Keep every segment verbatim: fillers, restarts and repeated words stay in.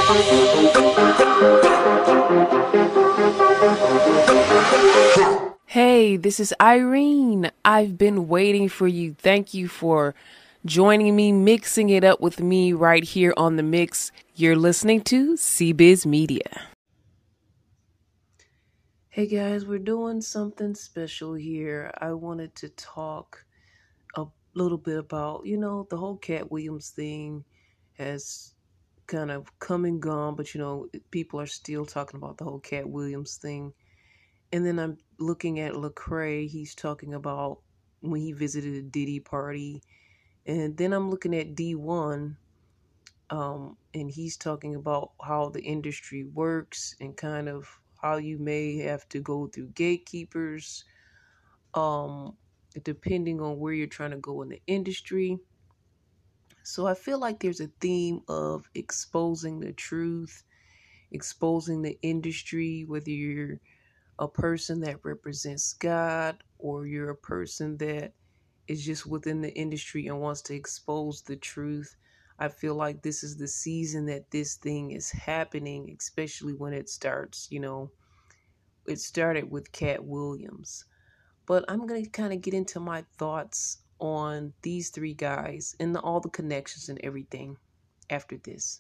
Hey, this is Irene. I've been waiting for you. Thank you for joining me, mixing it up with me right here on The Mix. You're listening to C-Biz Media. Hey guys, we're doing something special here. I wanted to talk a little bit about, you know, the whole Cat Williams thing has kind of come and gone, but you know, people are still talking about the whole Cat Williams thing. And then I'm looking at Lecrae. He's talking about when he visited a Diddy party. And then I'm looking at D one, um, and he's talking about how the industry works and kind of how you may have to go through gatekeepers, um, depending on where you're trying to go in the industry. So I feel like there's a theme of exposing the truth, exposing the industry, whether you're a person that represents God or you're a person that is just within the industry and wants to expose the truth. I feel like this is the season that this thing is happening, especially when it starts, you know, it started with Cat Williams. But I'm going to kind of get into my thoughts on these three guys and the, all the connections and everything after this.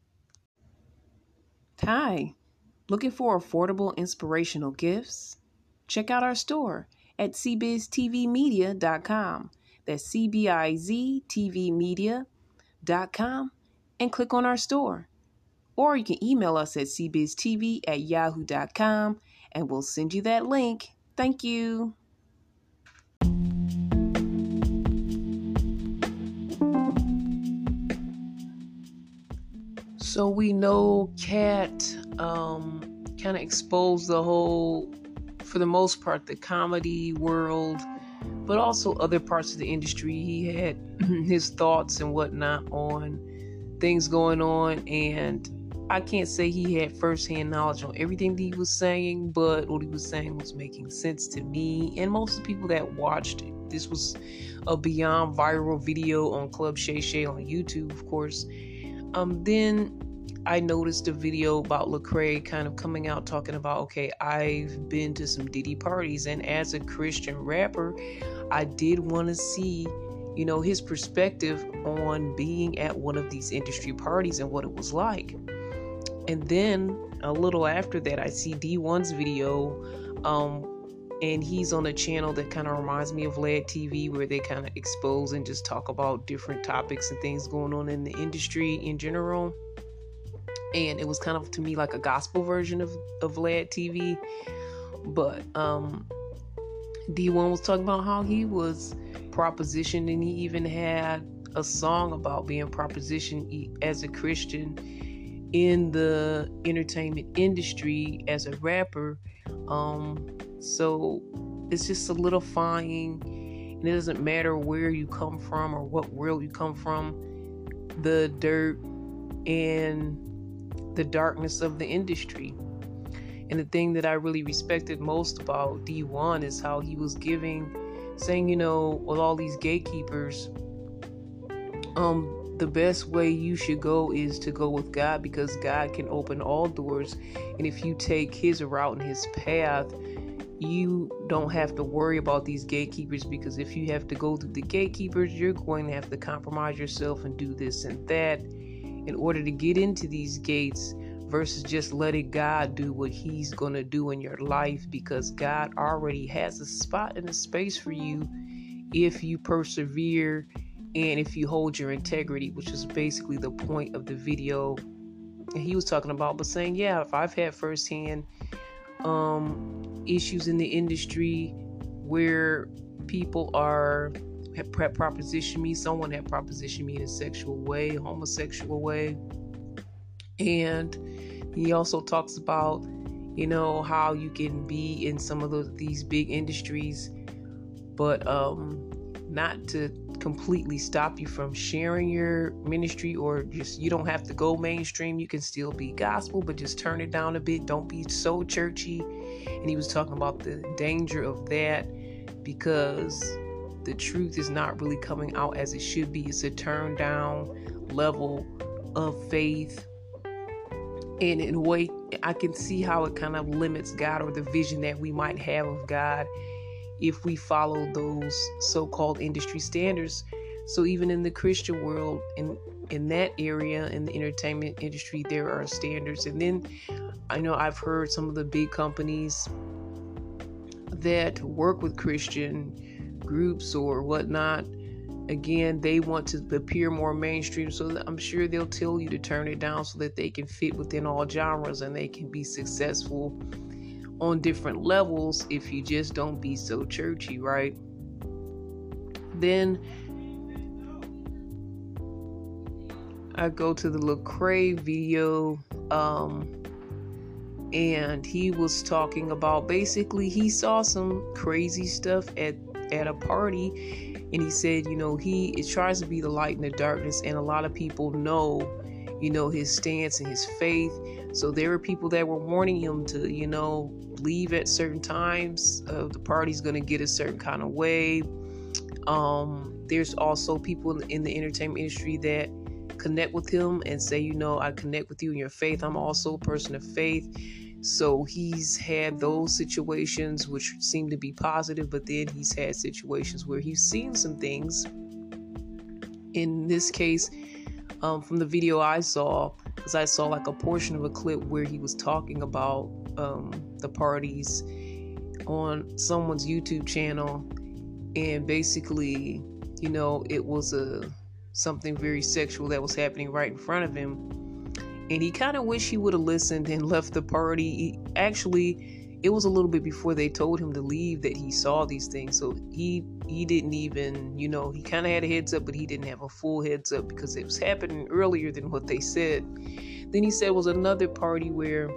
Hi. Looking for affordable, inspirational gifts? Check out our store at c biz t v media dot com. That's C B I Z T V media dot com and click on our store. Or you can email us at c biz t v at yahoo dot com and we'll send you that link. Thank you. So we know Cat um, kind of exposed the whole, for the most part, the comedy world, but also other parts of the industry. He had his thoughts and whatnot on things going on, and I can't say he had firsthand knowledge on everything that he was saying, but what he was saying was making sense to me and most of the people that watched it. This was a beyond viral video on Club Shay Shay on YouTube, of course. Um, then I noticed a video about Lecrae kind of coming out talking about, okay, I've been to some Diddy parties, and as a Christian rapper, I did want to see, you know, his perspective on being at one of these industry parties and what it was like. And then a little after that, I see D one's video, um, and he's on a channel that kind of reminds me of Lad T V, where they kind of expose and just talk about different topics and things going on in the industry in general. And it was kind of, to me, like a gospel version of, of Lad T V. But um, D one was talking about how he was propositioned, and he even had a song about being propositioned as a Christian in the entertainment industry as a rapper. Um, so it's just solidifying, and it doesn't matter where you come from or what world you come from, the dirt and the darkness of the industry. And the thing that I really respected most about D one is how he was giving, saying, you know, with all these gatekeepers, um, the best way you should go is to go with God, because God can open all doors. And if you take his route and his path, you don't have to worry about these gatekeepers, because if you have to go through the gatekeepers, you're going to have to compromise yourself and do this and that in order to get into these gates, versus just letting God do what he's going to do in your life, because God already has a spot and a space for you if you persevere and if you hold your integrity, which is basically the point of the video and he was talking about. But saying, yeah, if I've had firsthand um, issues in the industry where people are have propositioned me, someone had propositioned me in a sexual way, homosexual way. And he also talks about, you know, how you can be in some of those, these big industries, but um, not to completely stop you from sharing your ministry, or just, you don't have to go mainstream. You can still be gospel, but just turn it down a bit. Don't be so churchy. And he was talking about the danger of that, because the truth is not really coming out as it should be. It's a turned down level of faith And in a way, I can see how it kind of limits God or the vision that we might have of God if we follow those so-called industry standards. So even in the Christian world, in in that area, in the entertainment industry, there are standards. And then I know I've heard some of the big companies that work with Christian groups or whatnot, again, they want to appear more mainstream, so I'm sure they'll tell you to turn it down so that they can fit within all genres and they can be successful on different levels if you just don't be so churchy, right? Then I go to the Lecrae video, um, and he was talking about basically he saw some crazy stuff at, at a party. And he said, you know, he it tries to be the light in the darkness. And a lot of people know, you know, his stance and his faith. So there were people that were warning him to, you know, leave at certain times. Uh, the party's going to get a certain kind of way. Um, there's also people in the entertainment industry that connect with him and say, you know, I connect with you in your faith. I'm also a person of faith. So he's had those situations which seem to be positive, but then he's had situations where he's seen some things. In this case, um, from the video I saw, because I saw like a portion of a clip where he was talking about um, the parties on someone's YouTube channel, and basically, you know, it was a something very sexual that was happening right in front of him. And he kind of wished he would have listened and left the party. He, actually, it was a little bit before they told him to leave that he saw these things. So he he didn't even, you know, he kind of had a heads up, but he didn't have a full heads up because it was happening earlier than what they said. Then he said it was another party where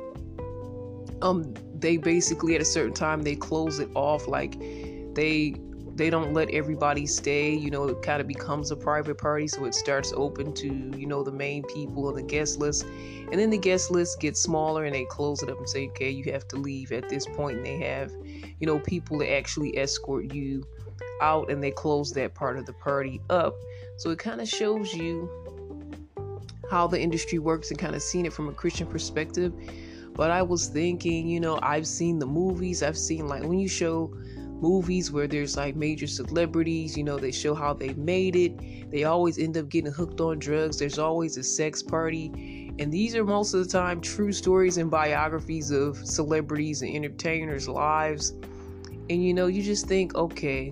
um they basically at a certain time they close it off, like they they don't let everybody stay, you know, it kind of becomes a private party, so it starts open to, you know, the main people and the guest list, and then the guest list gets smaller and they close it up and say, okay, you have to leave at this point, and they have, you know, people that actually escort you out, and they close that part of the party up. So it kind of shows you how the industry works and kind of seeing it from a Christian perspective. But I was thinking, you know, I've seen the movies, I've seen like when you show movies where there's like major celebrities, you know, they show how they made it. They always end up getting hooked on drugs. There's always a sex party. And these are most of the time true stories and biographies of celebrities and entertainers' lives. And, you know, you just think, okay,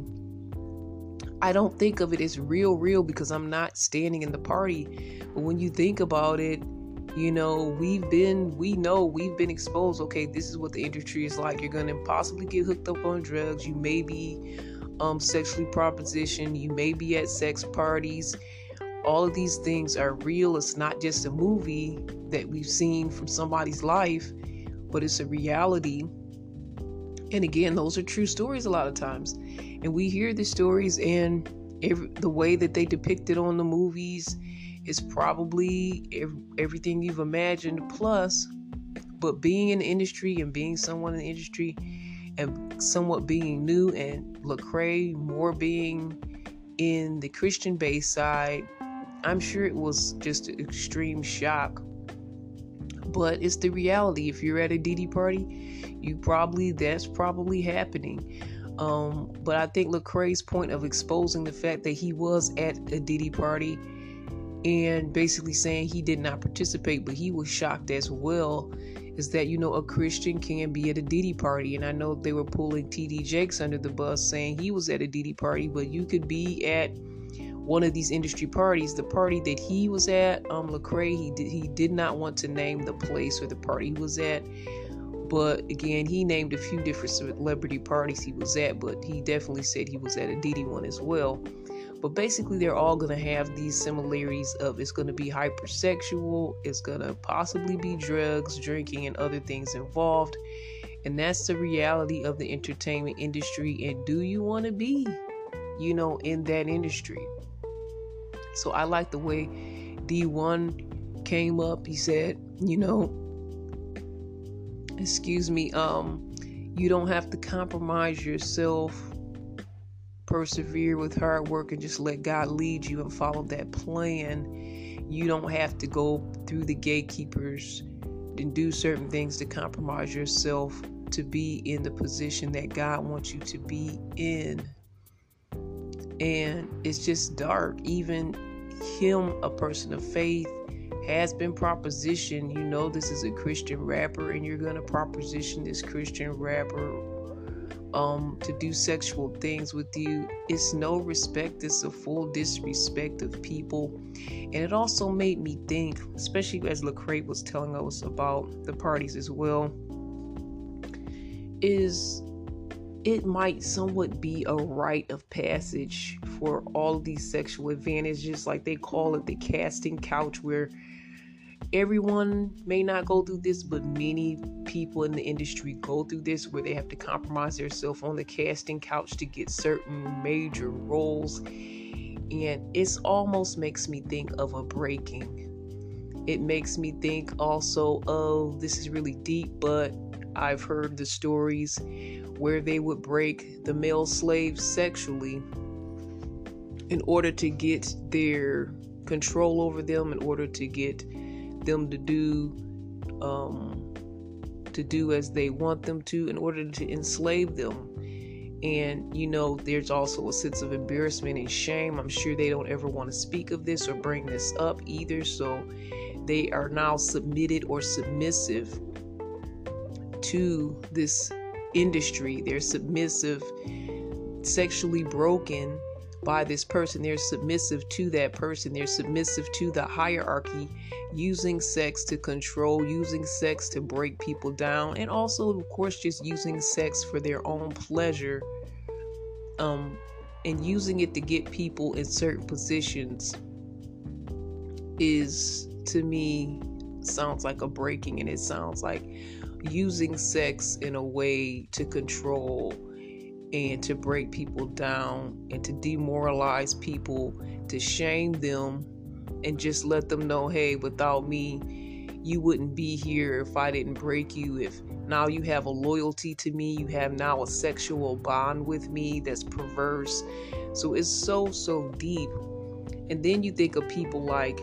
I don't think of it as real, real because I'm not standing in the party. But when you think about it, you know, we've been, we know we've been exposed. Okay, this is what the industry is like. You're going to possibly get hooked up on drugs. You may be um, sexually propositioned. You may be at sex parties. All of these things are real. It's not just a movie that we've seen from somebody's life, but it's a reality. And again, those are true stories a lot of times. And we hear the stories, and every, the way that they depict it on the movies is probably ev- everything you've imagined plus. But being in the industry and being someone in the industry and somewhat being new, and Lecrae more being in the Christian-based side, I'm sure it was just an extreme shock. But it's the reality. If you're at a Diddy party, you probably that's probably happening. Um, but I think Lecrae's point of exposing the fact that he was at a Diddy party and basically saying he did not participate, but he was shocked as well, is that, you know, a Christian can be at a Diddy party. And I know they were pulling T D Jakes under the bus saying he was at a Diddy party, but you could be at one of these industry parties. The party that he was at, um, Lecrae, he did, he did not want to name the place or the party he was at. But again, he named a few different celebrity parties he was at, but he definitely said he was at a Diddy one as well. But basically, they're all going to have these similarities of it's going to be hypersexual, it's going to possibly be drugs, drinking, and other things involved. And that's the reality of the entertainment industry. And do you want to be, you know, in that industry? So I like the way D one came up. He said, you know, excuse me, um, you don't have to compromise yourself. Persevere with hard work and just let God lead you and follow that plan. You don't have to go through the gatekeepers, and do certain things to compromise yourself to be in the position that God wants you to be in. And it's just dark. Even him, a person of faith, has been propositioned. You know, this is a Christian rapper, and you're going to proposition this Christian rapper um, to do sexual things with you. It's no respect. It's a full disrespect of people. And it also made me think, especially as Lecrae was telling us about the parties as well, is it might somewhat be a rite of passage for all of these sexual advantages, like they call it the casting couch, where everyone may not go through this, but many people in the industry go through this, where they have to compromise themselves on the casting couch to get certain major roles. And it almost makes me think of a breaking. It makes me think also of, this is really deep, but I've heard the stories where they would break the male slaves sexually in order to get their control over them, in order to get them to do um, to do as they want them to, in order to enslave them. And, you know, there's also a sense of embarrassment and shame. I'm sure they don't ever want to speak of this or bring this up either. So they are now submitted or submissive to this industry. They're submissive, sexually broken by this person. They're submissive to that person. They're submissive to the hierarchy, using sex to control, using sex to break people down, and also, of course, just using sex for their own pleasure, um, and using it to get people in certain positions is, to me, sounds like a breaking, and it sounds like using sex in a way to control and to break people down and to demoralize people, to shame them and just let them know, hey, without me, you wouldn't be here if I didn't break you. If now you have a loyalty to me, you have now a sexual bond with me that's perverse. So it's so, so deep. And then you think of people like,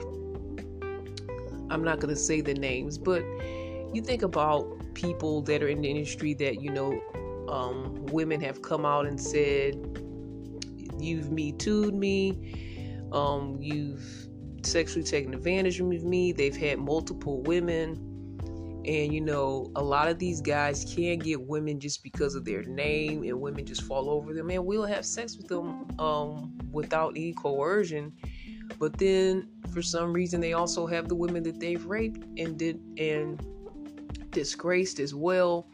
I'm not going to say the names, but you think about people that are in the industry that, you know, um, women have come out and said, you've Me Too'd me, um, you've sexually taken advantage of me. They've had multiple women. And, you know, a lot of these guys can get women just because of their name, and women just fall over them and will have sex with them um, without any coercion. But then for some reason, they also have the women that they've raped and did and disgraced as well.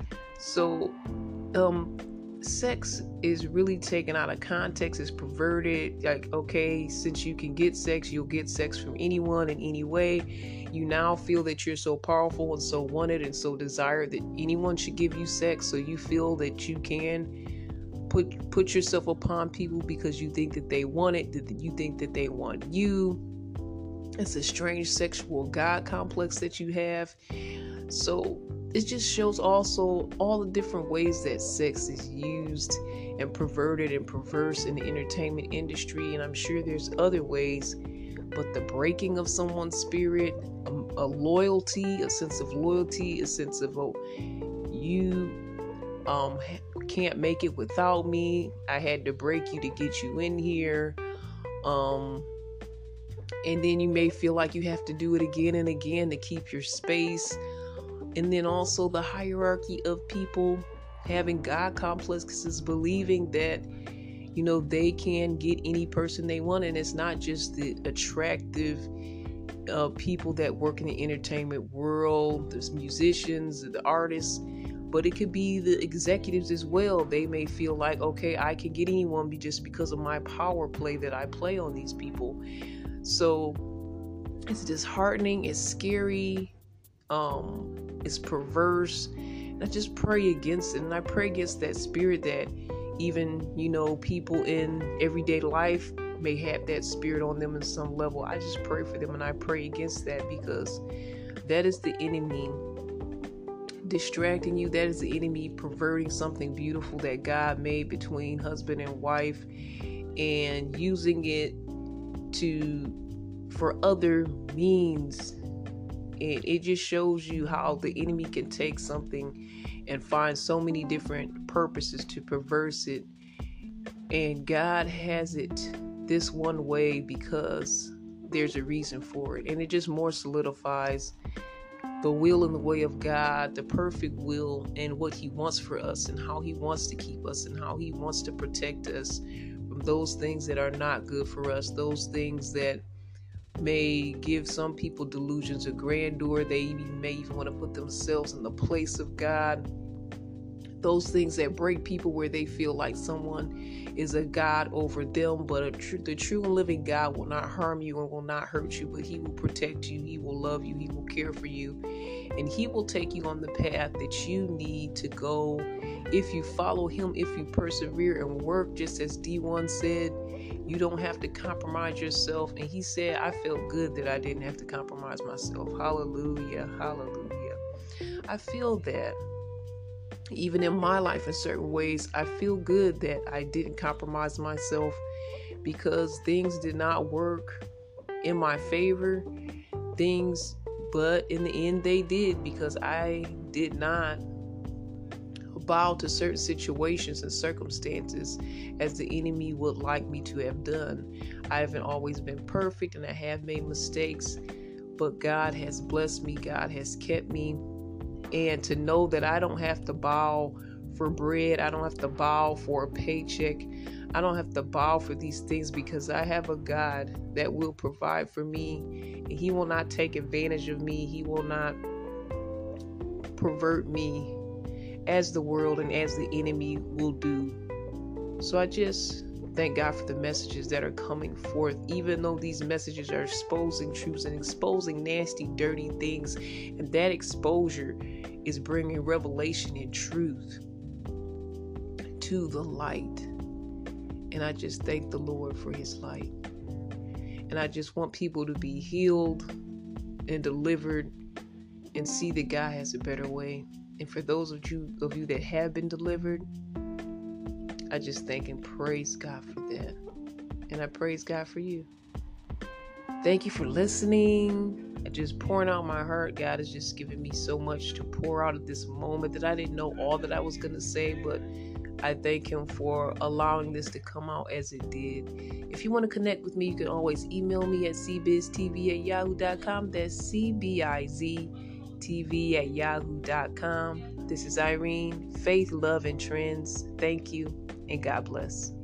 So um sex is really taken out of context. It's perverted. Like, okay, since you can get sex, you'll get sex from anyone in any way. You now feel that you're so powerful and so wanted and so desired that anyone should give you sex. So you feel that you can put put yourself upon people because you think that they want it, that you think that they want you. It's a strange sexual God complex that you have. So it just shows also all the different ways that sex is used and perverted and perverse in the entertainment industry. And I'm sure there's other ways, but the breaking of someone's spirit, a, a loyalty, a sense of loyalty, a sense of, oh, you um, can't make it without me. I had to break you to get you in here. Um, and then you may feel like you have to do it again and again to keep your space. And then also the hierarchy of people having God complexes, believing that, you know, they can get any person they want. And it's not just the attractive uh, people that work in the entertainment world, the musicians, the artists, but it could be the executives as well. They may feel like, okay, I can get anyone just because of my power play that I play on these people. So it's disheartening, it's scary. Um, it's perverse. And I just pray against it. And I pray against that spirit that even, you know, people in everyday life may have that spirit on them in some level. I just pray for them, and I pray against that, because that is the enemy distracting you. That is the enemy perverting something beautiful that God made between husband and wife and using it to for other means And it just shows you how the enemy can take something and find so many different purposes to perverse it. And God has it this one way because there's a reason for it. And it just more solidifies the will and the way of God, the perfect will, and what he wants for us, and how he wants to keep us, and how he wants to protect us from those things that are not good for us, those things that may give some people delusions of grandeur. They may even want to put themselves in the place of God. Those things that break people where they feel like someone is a God over them, but a tr- the true and living God will not harm you and will not hurt you, but he will protect you, he will love you, he will care for you, and he will take you on the path that you need to go. If you follow him, if you persevere and work, just as D one said, you don't have to compromise yourself. And he said, I felt good that I didn't have to compromise myself. Hallelujah, hallelujah. I feel that even in my life in certain ways, I feel good that I didn't compromise myself, because things did not work in my favor. Things, but in the end they did, because I did not bow to certain situations and circumstances as the enemy would like me to have done. I haven't always been perfect and I have made mistakes, but God has blessed me. God has kept me. And to know that I don't have to bow for bread, I don't have to bow for a paycheck, I don't have to bow for these things, because I have a God that will provide for me, and he will not take advantage of me. He will not pervert me as the world and as the enemy will do. So I just thank God for the messages that are coming forth, even though these messages are exposing truths and exposing nasty, dirty things. And that exposure is bringing revelation and truth to the light. And I just thank the Lord for his light. And I just want people to be healed and delivered and see that God has a better way. And for those of you of you that have been delivered, I just thank and praise God for that. And I praise God for you. Thank you for listening and just pouring out my heart. God has just given me so much to pour out at this moment that I didn't know all that I was going to say, but I thank him for allowing this to come out as it did. If you want to connect with me, you can always email me at c biz t v at yahoo dot com. That's C B I Z T V at yahoo dot com. This is Irene, Faith, Love, and Trends. Thank you, and God bless.